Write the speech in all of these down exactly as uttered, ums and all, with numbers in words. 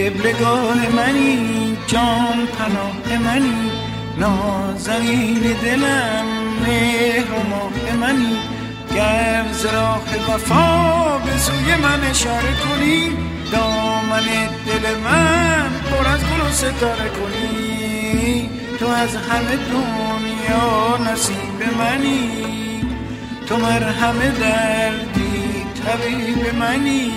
قبلگاه منی، جان پناه منی، نازنین دلم، مهر و ماه منی. گر ز راه وفا به سوی من اشاره کنی، دامن دل من پر از گل و ستاره کنی. تو از همه دنیا نصیب منی، تو مرهم دردی طبیب منی.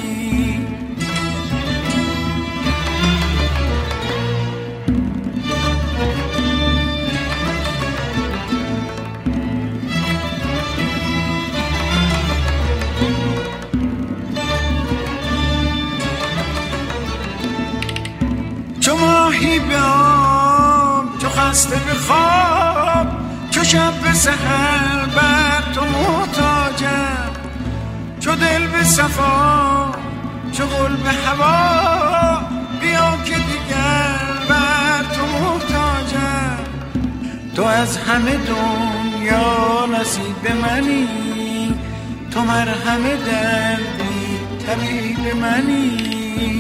چو ماهی به آب، چو خسته به خواب، چو شب به سحر بر تو محتاجم. چو دل به صفا، چو گل به هوا، بیا که دیگر بر تو محتاجم. تو از همه دنیا نصیب منی، تو مرهم دردی طبیب منی.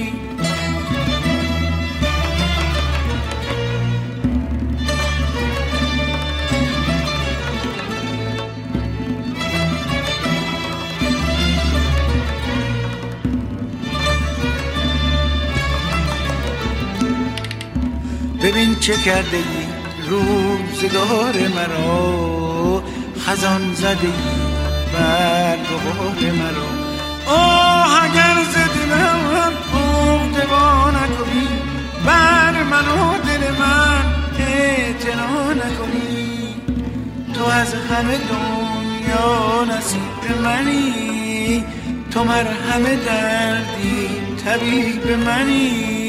ببین چه کرده ای روزگار مرا، خزان زده ای بر بهار مرا. آه اگر ز دلم عقده نکنی، بر من و دل من اعتنا نکنی. تو از همه دنیا نصیب منی، تو مرهم دردی طبیب منی.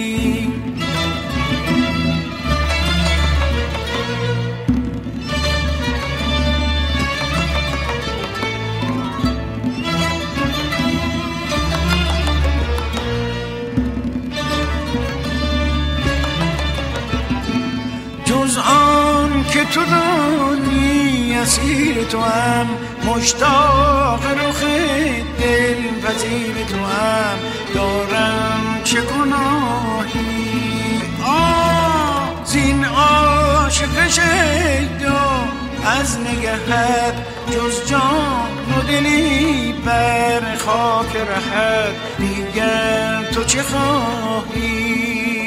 جز آن که تو دانی اسیر تو هم، مشتاق رخ دل پذیر تو هم. دارم چه گناهی آه زین عاشق شیدا، از نگهت جز جان و دلی بر خاک رهت. دیگر تو چه خواهی؟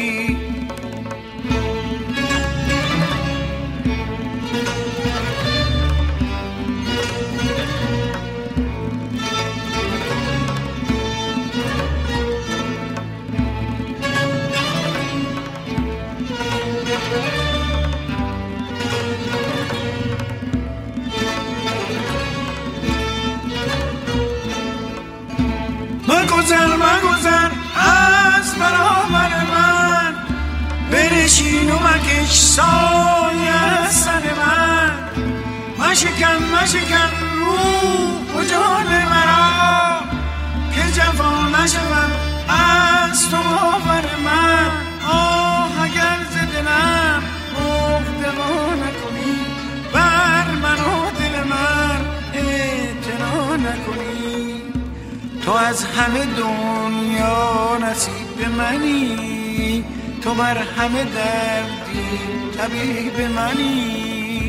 مگذر مگذر از برابر من، بنشین و مکش سایه سر من. مشکن مشکن روح و جان مرا، که جفا نشوم از تو باور من. آه اگر ز دلم عقده نکنی، بر من و دل من اعتنا نکنی. تو از همه دنیا نصیب منی، تو مرهم دردی طبیب منی.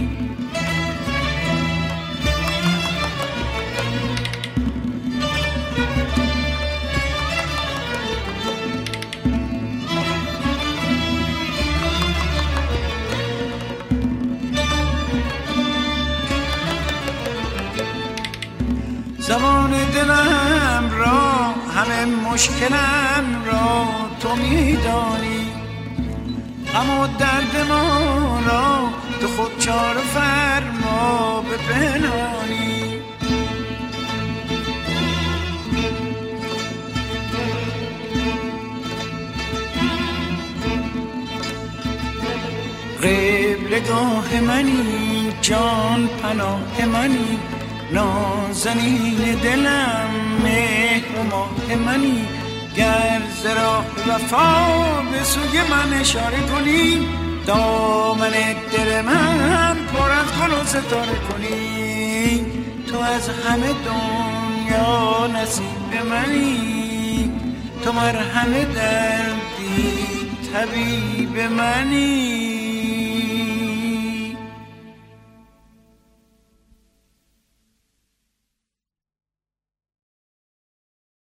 زمان دلم را، همه مشکلم را تو میدانی. غم و درد ما را تو خود چاره فرما به پنهانی. قبلگاه منی، جان پناه منی، نازنین دلم، مهر و ماه منی. گر ز راه وفا به سوی من اشاره کنی، دامن دل من پر از گل و ستاره کنی. تو از همه دنیا نصیب منی، تو مرهم دردی حبیب منی